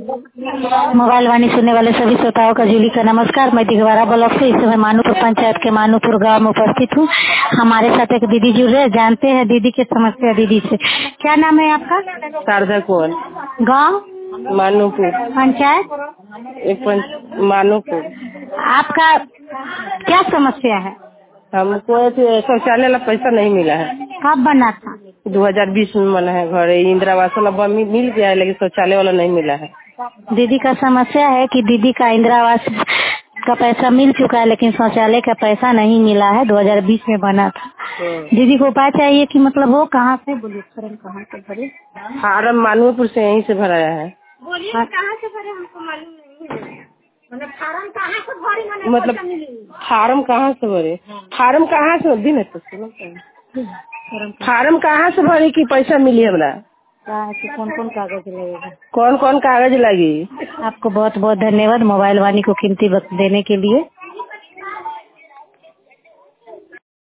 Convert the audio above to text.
Mobile वाणी सुनने वाले सभी श्रोताओं का जूली का नमस्कार। मैं दिगवारा ब्लॉक से इस समय मानूपुर पंचायत के मानूपुर गांव में उपस्थित हूँ। हमारे साथ एक दीदी जुड़ रहे, जानते हैं दीदी की समस्या। दीदी से क्या नाम है आपका? शारदा कुंवर, गांव मानूपुर, पंचायत मानूपुर। आपका क्या समस्या है? हमको शौचालय वाला पैसा नहीं मिला है। कब बना था? 2020 में बना है घर। इंदिरा आवास वाला मिल गया है, लेकिन शौचालय वाला नहीं मिला है। दीदी का समस्या है कि दीदी का इंदिरा आवास का पैसा मिल चुका है, लेकिन शौचालय का पैसा नहीं मिला है। 2020 में बना था। दीदी को उपाय चाहिए कि मतलब वो कहाँ से बोलिए, कहाँ से भरे? फार्म मानूपुर से यहीं से भराया है। बोलिए कहाँ से भरे, हमको मालूम नहीं है। मतलब फार्म कहाँ से भरे? मतलब फार्म कहाँ से भरे? फार्म कहाँ से दिन है तो फार्म कहाँ से भरे कि पैसा मिली हमरा? कौन कौन कागज लगेगा? कौन कौन कागज लगी? आपको बहुत बहुत धन्यवाद मोबाइल वाणी को कीमती वक्त देने के लिए।